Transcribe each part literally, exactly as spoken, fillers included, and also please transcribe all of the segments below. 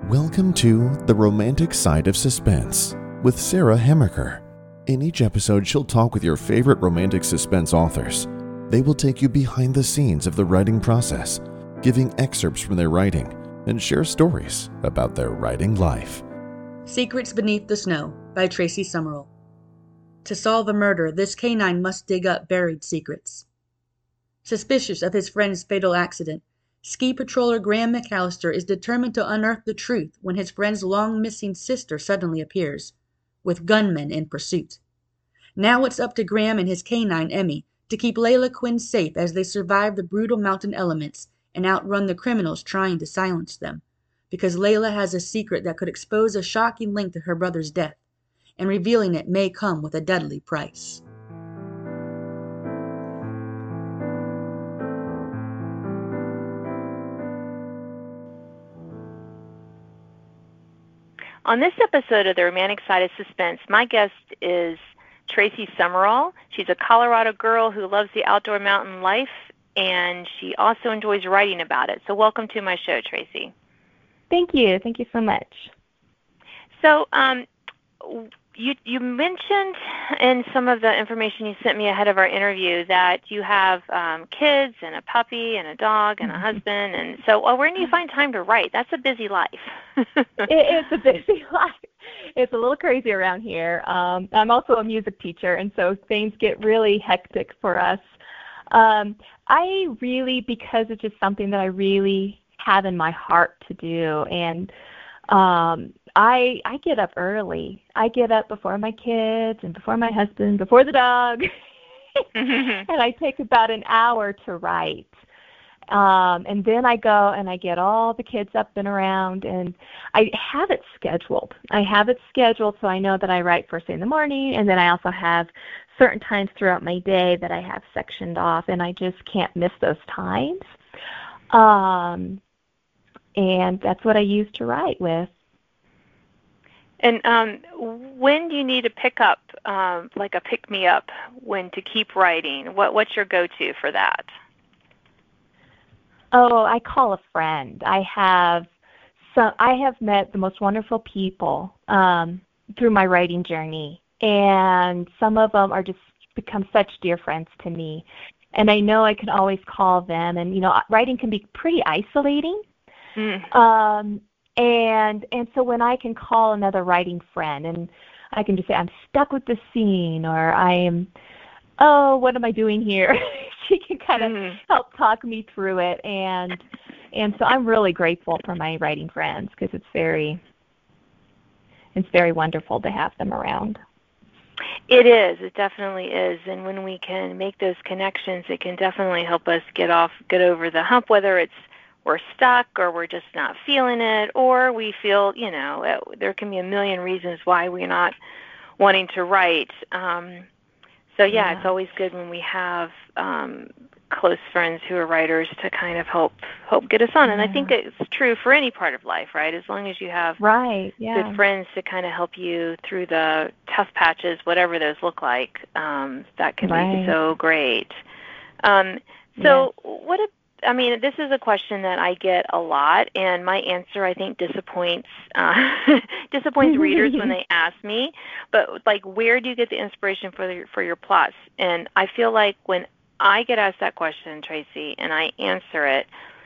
Welcome to The Romantic Side of Suspense with Sarah Hemmerker. In each episode, she'll talk with your favorite romantic suspense authors. They will take you behind the scenes of the writing process, giving excerpts from their writing, and share stories about their writing life. Secrets Beneath the Snow by Tracy Summerall. To solve a murder, this canine must dig up buried secrets. Suspicious of his friend's fatal accident, ski patroller Graham McAllister is determined to unearth the truth when his friend's long-missing sister suddenly appears, with gunmen in pursuit. Now it's up to Graham and his canine, Emmy, to keep Layla Quinn safe as they survive the brutal mountain elements and outrun the criminals trying to silence them, because Layla has a secret that could expose a shocking link to her brother's death, and revealing it may come with a deadly price. On this episode of The Romantic Side of Suspense, my guest is Tracy Summerall. She's a Colorado girl who loves the outdoor mountain life, and she also enjoys writing about it. So welcome to my show, Tracy. Thank you. Thank you so much. So um, you, you mentioned in some of the information you sent me ahead of our interview that you have um, kids and a puppy and a dog and a husband. And so well, where do you find time to write? That's a busy life. It is a busy life. It's a little crazy around here. Um, I'm also a music teacher, and so things get really hectic for us. Um, I really, because it's just something that I really have in my heart to do, and um, I I get up early. I get up before my kids and before my husband, before the dog, and I take about an hour to write. Um, and then I go and I get all the kids up and around, and I have it scheduled. I have it scheduled so I know that I write first thing in the morning, and then I also have certain times throughout my day that I have sectioned off, and I just can't miss those times. Um, and that's what I use to write with. And um, when do you need to pick up, um, like a pick-me-up, when to keep writing? What What's your go-to for that? Oh, I call a friend. I have so I have met the most wonderful people um, through my writing journey, and some of them are just become such dear friends to me. And I know I can always call them. And you know, writing can be pretty isolating. Mm. Um, and and so when I can call another writing friend, and I can just say I'm stuck with this scene, or I am, oh, what am I doing here? She can kind of mm. help talk me through it, and and so I'm really grateful for my writing friends, because it's very it's very wonderful to have them around. It is. It definitely is. And when we can make those connections, it can definitely help us get off, get over the hump, whether it's we're stuck or we're just not feeling it, or we feel, you know, there can be a million reasons why we're not wanting to write. Um, So, yeah, yeah, it's always good when we have um, close friends who are writers to kind of help help get us on. And yeah. I think it's true for any part of life, right? As long as you have right, yeah. good friends to kind of help you through the tough patches, whatever those look like, um, that can right. be so great. Um, so yeah. what if, I mean, this is a question that I get a lot, and my answer, I think, disappoints uh, disappoints readers when they ask me. But, like, where do you get the inspiration for the, for your plots? And I feel like when I get asked that question, Tracy, and I answer it,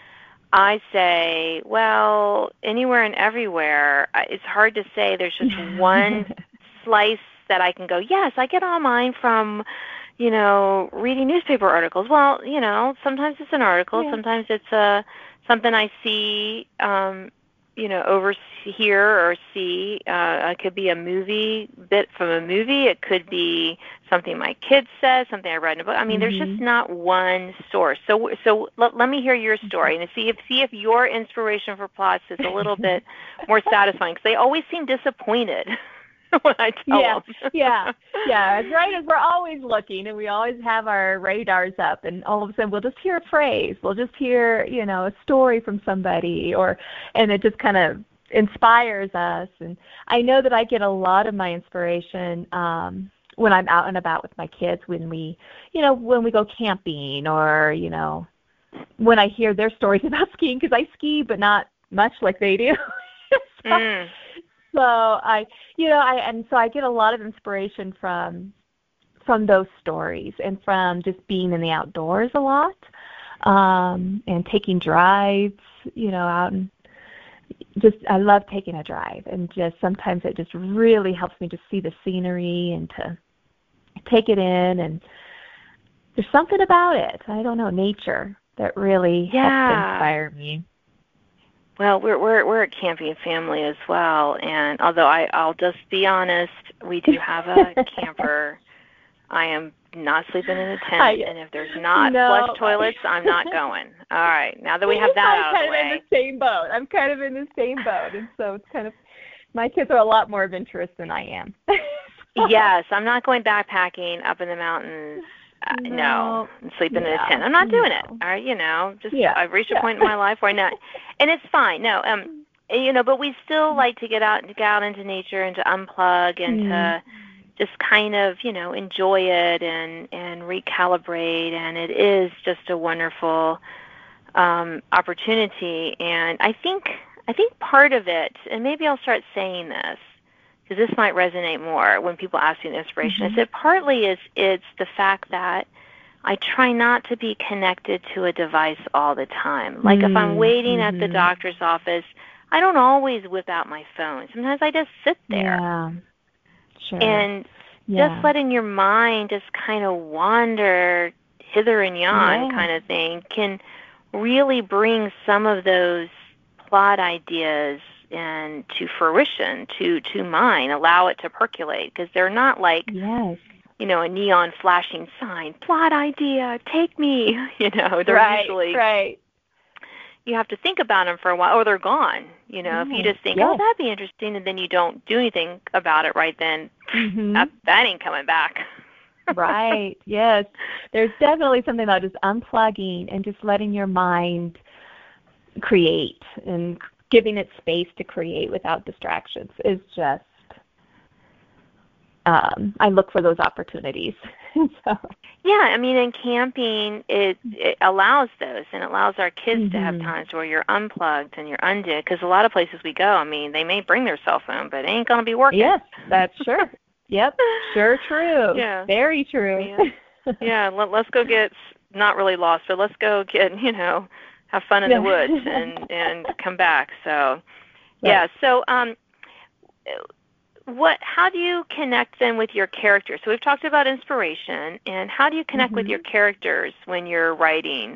I say, well, anywhere and everywhere. It's hard to say there's just one slice that I can go, yes, I get all mine from, you know, reading newspaper articles. Well, you know, sometimes it's an article, yeah. sometimes it's a something I see, um, you know, over here or see. Uh, it could be a movie bit from a movie. It could be something my kid says, something I read in a book. I mean, mm-hmm. there's just not one source. So, so let, let me hear your story and see if see if your inspiration for plots is a little bit more satisfying, because they always seem disappointed. When I tell yeah, them. yeah, yeah. As writers, we're always looking, and we always have our radars up, and all of a sudden we'll just hear a phrase, we'll just hear, you know, a story from somebody, or, and it just kind of inspires us. And I know that I get a lot of my inspiration um, when I'm out and about with my kids, when we, you know, when we go camping, or, you know, when I hear their stories about skiing, because I ski, but not much like they do. so, mm. so I, you know, I and so I get a lot of inspiration from from those stories and from just being in the outdoors a lot, um, and taking drives, you know, out and just I love taking a drive, and just sometimes it just really helps me to see the scenery and to take it in, and there's something about it. I don't know, nature that really yeah. helps inspire me. Well, we're we're we're a camping family as well, and although I I'll just be honest, we do have a camper. I am not sleeping in a tent, I, and if there's not no, flush toilets, I'm not going. All right, now that we have that I'm out of kind the way. I'm kind of in the same boat. I'm kind of in the same boat, and so it's kind of, my kids are a lot more adventurous than I am. Yes, I'm not going backpacking up in the mountains. Uh, no, no, and sleeping yeah, in a tent. I'm not doing no. it. All right, you know, just yeah, I've reached yeah. a point in my life where I'm not, and it's fine. No, um, you know, but we still like to get out and get out into nature and to unplug and mm. to just kind of, you know, enjoy it and and recalibrate. And it is just a wonderful um, opportunity. And I think I think part of it, and maybe I'll start saying this, because this might resonate more when people ask you an inspiration. Mm-hmm. I said partly is it's the fact that I try not to be connected to a device all the time. Like mm-hmm. if I'm waiting mm-hmm. at the doctor's office, I don't always whip out my phone. Sometimes I just sit there. Yeah, sure. And yeah. just letting your mind just kind of wander hither and yon yeah. kind of thing can really bring some of those plot ideas and to fruition, to to mind, allow it to percolate, because they're not like, yes. you know, a neon flashing sign, plot idea, take me, you know, they're right, usually, right. you have to think about them for a while, or they're gone, you know, yes. if you just think, yes. oh, that'd be interesting, and then you don't do anything about it right then, mm-hmm. that, that ain't coming back. Right, yes. There's definitely something about just unplugging and just letting your mind create and giving it space to create without distractions is just, um, I look for those opportunities. so. Yeah, I mean, in camping, it, it allows those, and it allows our kids mm-hmm. to have times where you're unplugged and you're undid, because a lot of places we go, I mean, they may bring their cell phone, but it ain't going to be working. Yes, that's sure. Yep, sure true. Yeah. Very true. Yeah, yeah let, let's go get, not really lost, but let's go get, you know, have fun in yeah. the woods and, and come back. So, yeah, right. so um, what? How do you connect then with your characters? So we've talked about inspiration, and how do you connect mm-hmm. with your characters when you're writing?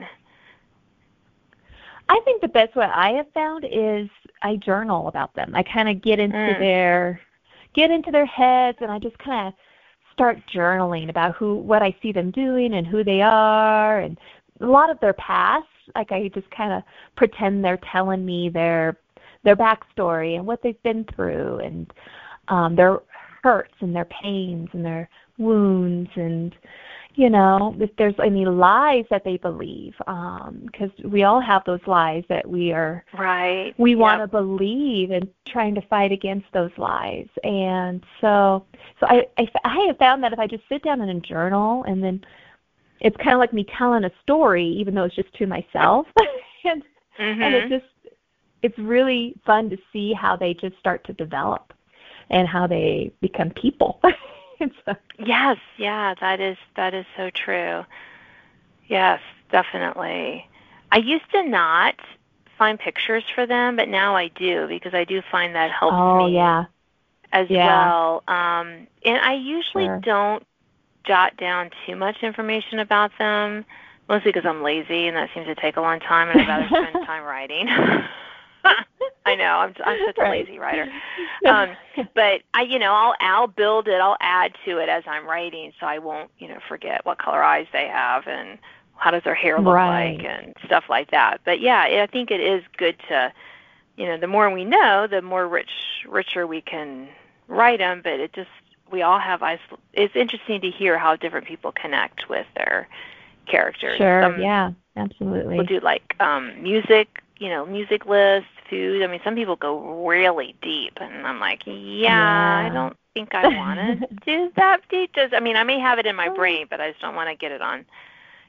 I think the best way I have found is I journal about them. I kind of get into mm. their get into their heads, and I just kind of start journaling about who, what I see them doing, and who they are, and a lot of their past. Like I just kind of pretend they're telling me their their backstory and what they've been through, and um, their hurts and their pains and their wounds, and you know, if there's any lies that they believe, because um, we all have those lies that we are right. We yep. want to believe, and trying to fight against those lies. And so, so I, I I have found that if I just sit down in a journal, and then it's kind of like me telling a story, even though it's just to myself, and mm-hmm. and it's just it's really fun to see how they just start to develop, and how they become people. so. Yes, yeah, that is that is so true. Yes, definitely. I used to not find pictures for them, but now I do, because I do find that helps oh, me yeah. as yeah. well. Um, and I usually sure. don't jot down too much information about them, mostly because I'm lazy, and that seems to take a long time, and I'd rather spend time writing. I know, I'm I'm such a right. lazy writer. Um, but I, you know, I'll I'll build it, I'll add to it as I'm writing, so I won't, you know, forget what color eyes they have and how does their hair look right. like and stuff like that. But yeah, I think it is good to, you know, the more we know, the more rich richer we can write them. But it just, we all have, it's interesting to hear how different people connect with their characters. Sure. Some yeah. Absolutely. People do like um, music, you know, music lists, food. I mean, some people go really deep, and I'm like, yeah, yeah. I don't think I want to do that deep. Just, I mean, I may have it in my brain, but I just don't want to get it on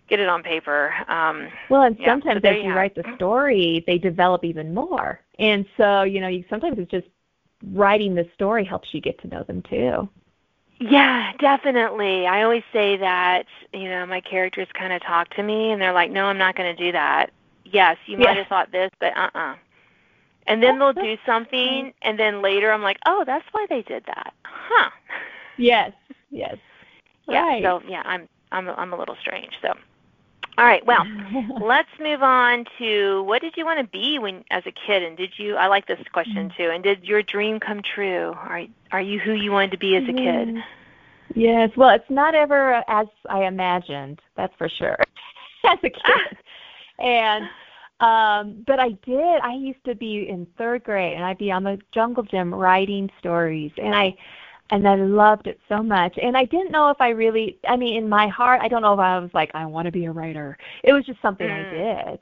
get it on paper. Um, well, and yeah, sometimes so as you write the story, they develop even more. And so, you know, you sometimes it's just writing the story helps you get to know them too. Yeah, definitely. I always say that, you know, my characters kind of talk to me, and they're like, no, I'm not going to do that. Yes, you might Yeah. have thought this, but uh-uh. And then they'll do something, and then later I'm like, oh, that's why they did that. Huh. Yes, yes. Yeah, Right. so, yeah, I'm, I'm, I'm a little strange, so. All right, well, let's move on to what did you want to be when as a kid, and did you, I like this question too, and did your dream come true? Are, are you who you wanted to be as a kid? Yes, well, it's not ever as I imagined, that's for sure, as a kid. and, um, but I did, I used to be in third grade, and I'd be on the jungle gym writing stories, and I, And I loved it so much. And I didn't know if I really, I mean, in my heart, I don't know if I was like, I want to be a writer. It was just something mm. I did.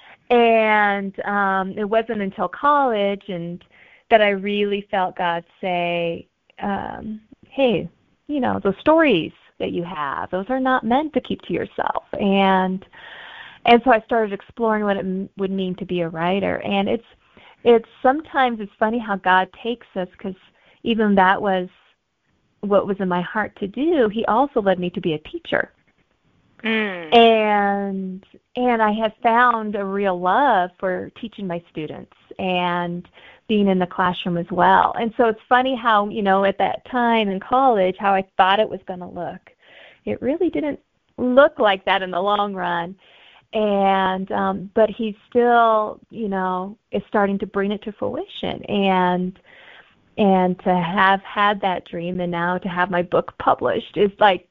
And um, it wasn't until college and that I really felt God say, um, hey, you know, those stories that you have, those are not meant to keep to yourself. And and so I started exploring what it m- would mean to be a writer. And it's, it's sometimes it's funny how God takes us, because even that was what was in my heart to do. He also led me to be a teacher. Mm. And and I have found a real love for teaching my students and being in the classroom as well. And so it's funny how, you know, at that time in college, how I thought it was going to look. It really didn't look like that in the long run. And um, but he still, you know, is starting to bring it to fruition. And And to have had that dream and now to have my book published is like,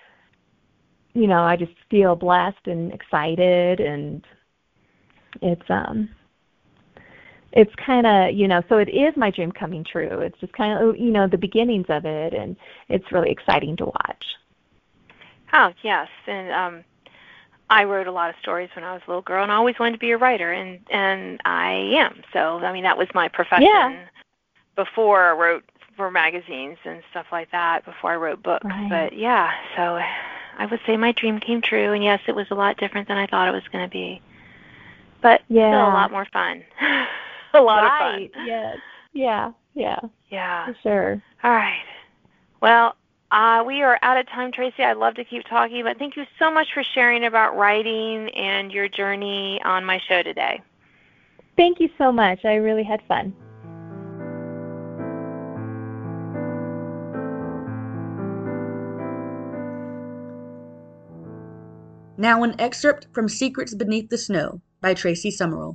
you know, I just feel blessed and excited, and it's um, it's kind of, you know, so it is my dream coming true. It's just kind of, you know, the beginnings of it, and it's really exciting to watch. Oh, yes, and um, I wrote a lot of stories when I was a little girl, and I always wanted to be a writer, and and I am. So I mean, that was my profession. Yeah. Before I wrote for magazines and stuff like that, before I wrote books. Right. But yeah, so I would say my dream came true, and yes, it was a lot different than I thought it was going to be. But yeah. still a lot more fun. a lot right. of fun. Yes. Yeah, yeah. Yeah. For sure. All right. Well, uh, we are out of time, Tracy. I'd love to keep talking, but thank you so much for sharing about writing and your journey on my show today. Thank you so much. I really had fun. Now an excerpt from Secrets Beneath the Snow by Tracy Summerall.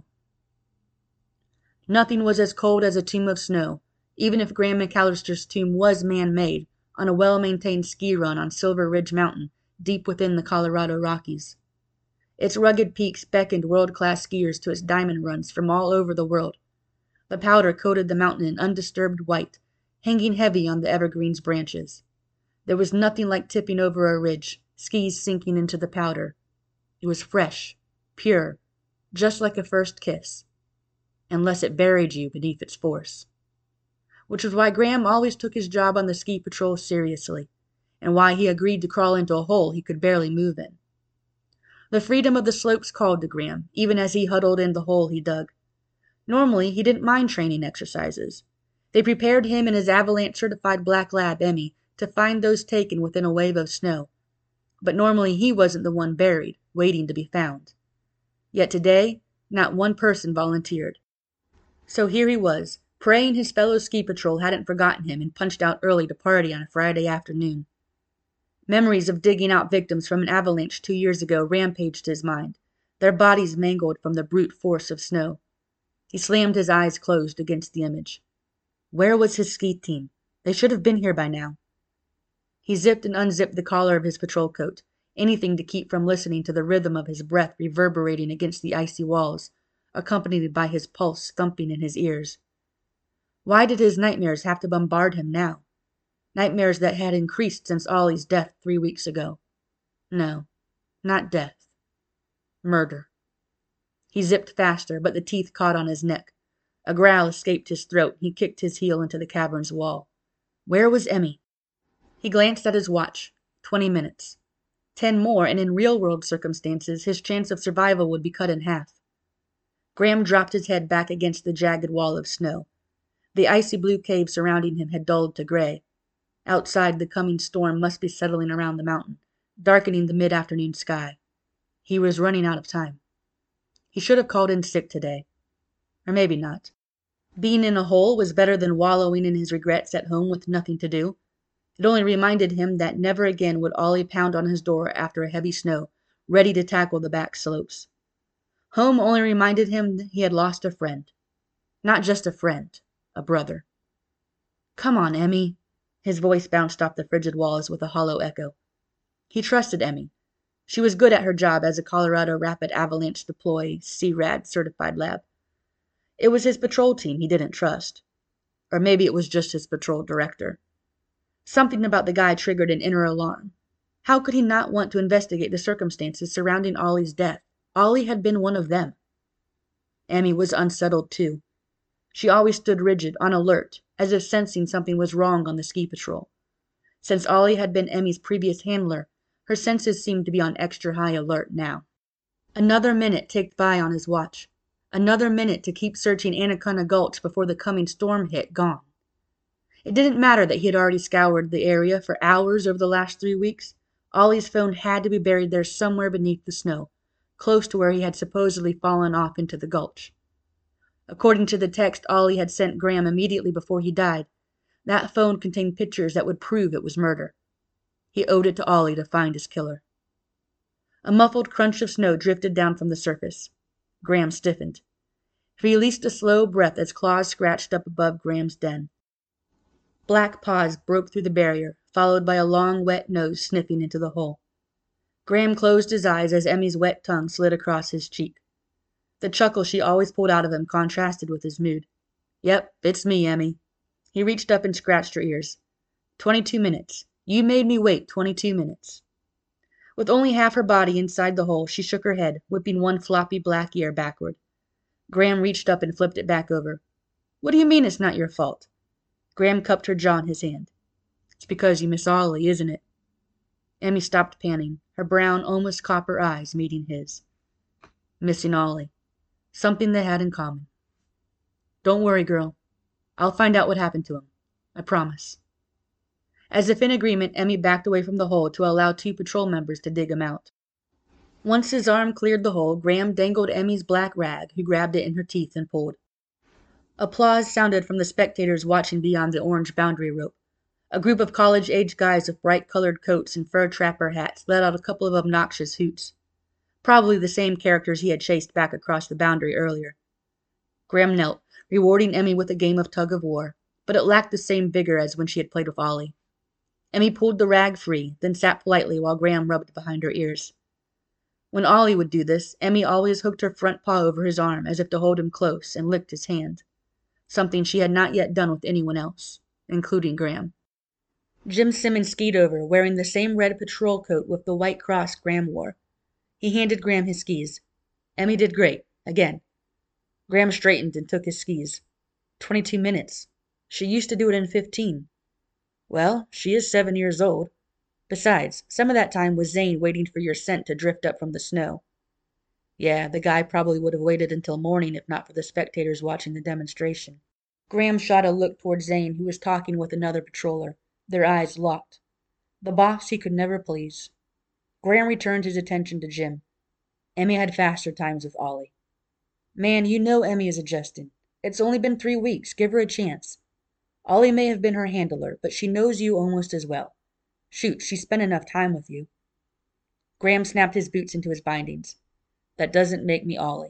Nothing was as cold as a tomb of snow, even if Graham McAllister's tomb was man-made on a well-maintained ski run on Silver Ridge Mountain, deep within the Colorado Rockies. Its rugged peaks beckoned world-class skiers to its diamond runs from all over the world. The powder coated the mountain in undisturbed white, hanging heavy on the evergreen's branches. There was nothing like tipping over a ridge, skis sinking into the powder. It was fresh, pure, just like a first kiss, unless it buried you beneath its force. Which was why Graham always took his job on the ski patrol seriously, and why he agreed to crawl into a hole he could barely move in. The freedom of the slopes called to Graham, even as he huddled in the hole he dug. Normally, he didn't mind training exercises. They prepared him and his avalanche-certified black lab, Emmy, to find those taken within a wave of snow. But normally he wasn't the one buried, waiting to be found. Yet today, not one person volunteered. So here he was, praying his fellow ski patrol hadn't forgotten him and punched out early to party on a Friday afternoon. Memories of digging out victims from an avalanche two years ago rampaged his mind, their bodies mangled from the brute force of snow. He slammed his eyes closed against the image. Where was his ski team? They should have been here by now. He zipped and unzipped the collar of his patrol coat, anything to keep from listening to the rhythm of his breath reverberating against the icy walls, accompanied by his pulse thumping in his ears. Why did his nightmares have to bombard him now? Nightmares that had increased since Ollie's death three weeks ago. No, not death. Murder. He zipped faster, but the teeth caught on his neck. A growl escaped his throat. He kicked his heel into the cavern's wall. Where was Emmy? He glanced at his watch. Twenty minutes. Ten more, and in real-world circumstances, his chance of survival would be cut in half. Graham dropped his head back against the jagged wall of snow. The icy blue cave surrounding him had dulled to gray. Outside, the coming storm must be settling around the mountain, darkening the mid-afternoon sky. He was running out of time. He should have called in sick today. Or maybe not. Being in a hole was better than wallowing in his regrets at home with nothing to do. It only reminded him that never again would Ollie pound on his door after a heavy snow, ready to tackle the back slopes. Home only reminded him that he had lost a friend. Not just a friend, a brother. Come on, Emmy. His voice bounced off the frigid walls with a hollow echo. He trusted Emmy. She was good at her job as a Colorado Rapid Avalanche Deploy C RAD certified lab. It was his patrol team he didn't trust. Or maybe it was just his patrol director. Something about the guy triggered an inner alarm. How could he not want to investigate the circumstances surrounding Ollie's death? Ollie had been one of them. Emmy was unsettled, too. She always stood rigid, on alert, as if sensing something was wrong on the ski patrol. Since Ollie had been Emmy's previous handler, her senses seemed to be on extra high alert now. Another minute ticked by on his watch. Another minute to keep searching Anaconda Gulch before the coming storm hit gone. It didn't matter that he had already scoured the area for hours over the last three weeks. Ollie's phone had to be buried there somewhere beneath the snow, close to where he had supposedly fallen off into the gulch. According to the text Ollie had sent Graham immediately before he died, that phone contained pictures that would prove it was murder. He owed it to Ollie to find his killer. A muffled crunch of snow drifted down from the surface. Graham stiffened. He released a slow breath as claws scratched up above Graham's den. Black paws broke through the barrier, followed by a long, wet nose sniffing into the hole. Graham closed his eyes as Emmy's wet tongue slid across his cheek. The chuckle she always pulled out of him contrasted with his mood. Yep, it's me, Emmy. He reached up and scratched her ears. Twenty-two minutes. You made me wait twenty-two minutes. With only half her body inside the hole, she shook her head, whipping one floppy black ear backward. Graham reached up and flipped it back over. What do you mean it's not your fault? Graham cupped her jaw in his hand. It's because you miss Ollie, isn't it? Emmy stopped panting, her brown, almost copper eyes meeting his. Missing Ollie. Something they had in common. Don't worry, girl. I'll find out what happened to him. I promise. As if in agreement, Emmy backed away from the hole to allow two patrol members to dig him out. Once his arm cleared the hole, Graham dangled Emmy's black rag, who grabbed it in her teeth and pulled. Applause sounded from the spectators watching beyond the orange boundary rope. A group of college-age guys with bright-colored coats and fur trapper hats let out a couple of obnoxious hoots. Probably the same characters he had chased back across the boundary earlier. Graham knelt, rewarding Emmy with a game of tug-of-war, but it lacked the same vigor as when she had played with Ollie. Emmy pulled the rag free, then sat politely while Graham rubbed behind her ears. When Ollie would do this, Emmy always hooked her front paw over his arm as if to hold him close and licked his hand, something she had not yet done with anyone else, including Graham. Jim Simmons skied over, wearing the same red patrol coat with the white cross Graham wore. He handed Graham his skis. Emmy did great, again. Graham straightened and took his skis. Twenty-two minutes. She used to do it in fifteen. Well, she is seven years old. Besides, some of that time was Zane waiting for your scent to drift up from the snow. Yeah, the guy probably would have waited until morning if not for the spectators watching the demonstration. Graham shot a look toward Zane, who was talking with another patroller, their eyes locked. The boss he could never please. Graham returned his attention to Jim. Emmy had faster times with Ollie. Man, you know Emmy is adjusting. It's only been three weeks. Give her a chance. Ollie may have been her handler, but she knows you almost as well. Shoot, she spent enough time with you. Graham snapped his boots into his bindings. That doesn't make me Ollie.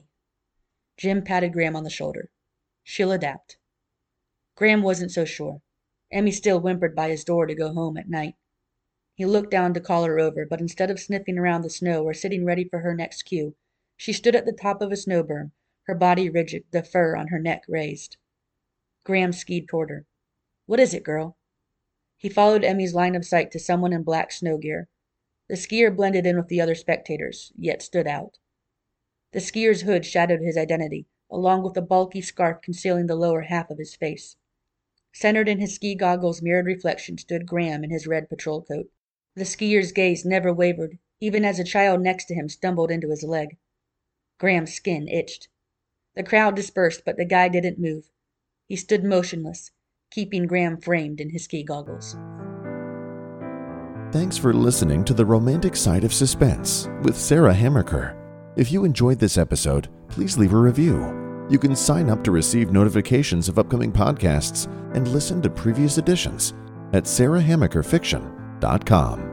Jim patted Graham on the shoulder. She'll adapt. Graham wasn't so sure. Emmy still whimpered by his door to go home at night. He looked down to call her over, but instead of sniffing around the snow or sitting ready for her next cue, she stood at the top of a snow berm, her body rigid, the fur on her neck raised. Graham skied toward her. What is it, girl? He followed Emmy's line of sight to someone in black snow gear. The skier blended in with the other spectators, yet stood out. The skier's hood shadowed his identity, along with a bulky scarf concealing the lower half of his face. Centered in his ski goggles' mirrored reflection stood Graham in his red patrol coat. The skier's gaze never wavered, even as a child next to him stumbled into his leg. Graham's skin itched. The crowd dispersed, but the guy didn't move. He stood motionless, keeping Graham framed in his ski goggles. Thanks for listening to The Romantic Side of Suspense with Sarah Hammaker. If you enjoyed this episode, please leave a review. You can sign up to receive notifications of upcoming podcasts and listen to previous editions at sarah hammaker fiction dot com.